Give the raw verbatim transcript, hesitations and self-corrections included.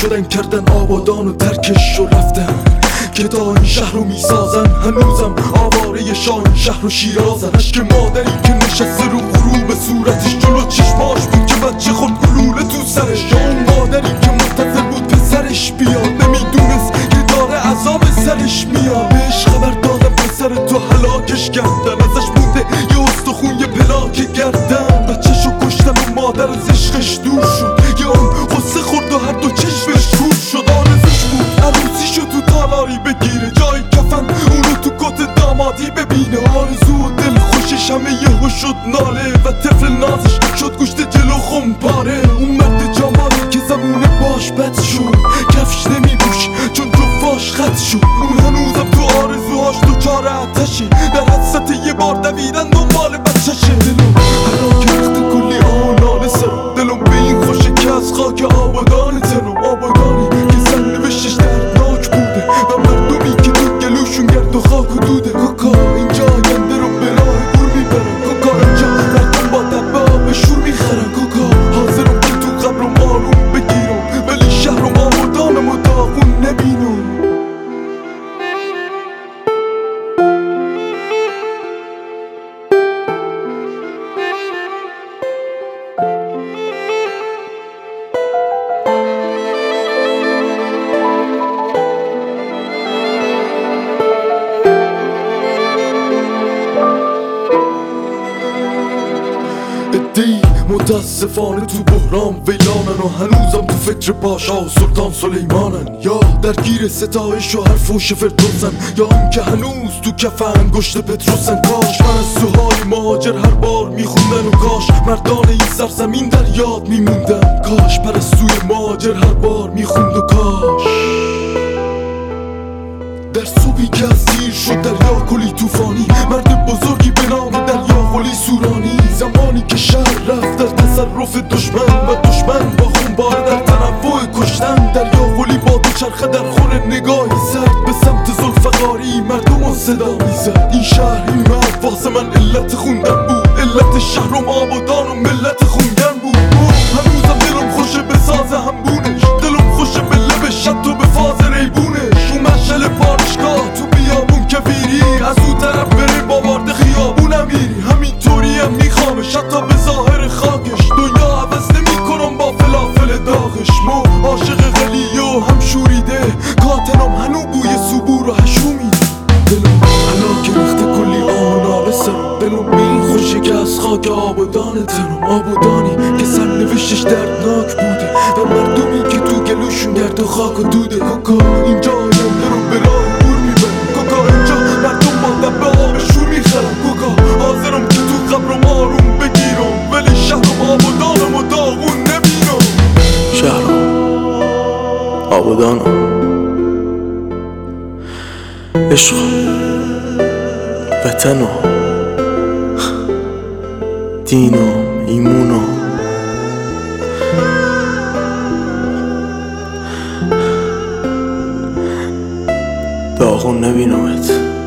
شدن کردن آبادان و ترکش و رفتن که تا این شهر رو میسازن. هنوزم آواره شاهین شهر و شیرازن. عشق مادری که نشسته رو غروب صورتش جلو چشماش بود که بچه خورد گلوله تو سرش، یا اون مادری که منتظر بود پسرش بیاد، نمیدونست که داره عذاب سرش میاد. بهش خبر دادم پسر تو هلاکش کردن، ازش مونده یه استخون یه پلاک گردن. بچه‌شو کشتن و مادر از عشقش دور شد، یه اون غصه خورد و هر دو چشمش کور شد. آرزوش بود عروسیشو تو تالاری بگیره، جای کفن اونو تو کت دامادی ببینه. آرزو و دل خوشش همه یهو شد ناله و طفل نازش شد گوشت جلو خمپاره. اون مرد جامانی که زبونه باش بد شد، کفش نمیبوش چون جفاش خط شد. اون هنوزم تو آرزوهاش تو چار آتشه، در حدست یه بار دویدن دنبال بچهشه. دلم هلاک ریخته کلی آنال سرم، دلم به این خوشه که از خاک آبادان تنم. آبادانی که سرنوشتش دردناک بوده و مردمی که تو گلوشون گرد و خاک و دوده. کوکا اینجا آینده رو به راه گور میبرن، کوکا اینجا مردم با دبه آب شور میخرن. کوکا حاضرم که تو قبرم آروم بگیرم، ولی شهرم آبادانم و داغون نبینم. دی متاسفانه تو بحران ویلانن و هنوزم تو فکر پاشا و سلطان سلیمانن، یا درگیر ستایش و حرف و فردوسن، یا هم که هنوز تو کف انگشت پتروسن. کاش من از سوهای مهاجر هر بار میخوندن و کاش مردان این سرزمین در یاد میموندن. کاش پرستوی مهاجر هر بار میخوند و کاش در صبحی که از دیر شد دریا کلی توفانی، مرد بزرگی به نام دریا قلی سورانی. زمانی که شهر رفت در تصرف دشمن و دشمن با خونبار در تنوع کشتن. دریا قلی با دوچرخه در خور نگاه سرد به سمت ذوالفقاری مردم و صدا میزد. این شهر این مرد واسه من علت خوندن بود، علت شهرم آبادان و ملت خوندن بود. هنوزم دلم خوشه به ساز همبونش، دلم خوشه به لب شط و به فاز ریبونش. اون مشعل پارشگاه تو بیابون کویری، از اون طرف بره باورد خیابونم میری. همینطوری هم میخوامش حتی به ظاهر خاکش، دنیا عوض نمی کنم با فلافل داغش. مو عاشق غلیه و هم شوریده، کاتنم هنو بوی صبور و هشومی. دلم هلاک ریخته کلی آنال سرم، دلم به این خوشه که از خاک آبادان تنم. آبادانی که سرنوشتش دردناک بوده و مردمی که تو گلوشون گرد و خاک و دوده. کوکا اینجا آینده رو به راه گور میبرن، کوکا اینجا مردم با دبه آب شور میخرن. کوکا حاضرم که تو قبرم آروم بگیرم، ولی شهرم آبادانم و داغون نبینم. شهرم آبادانم، عشقم، وطنم، دینم، ایمونم. داغون نبینمت.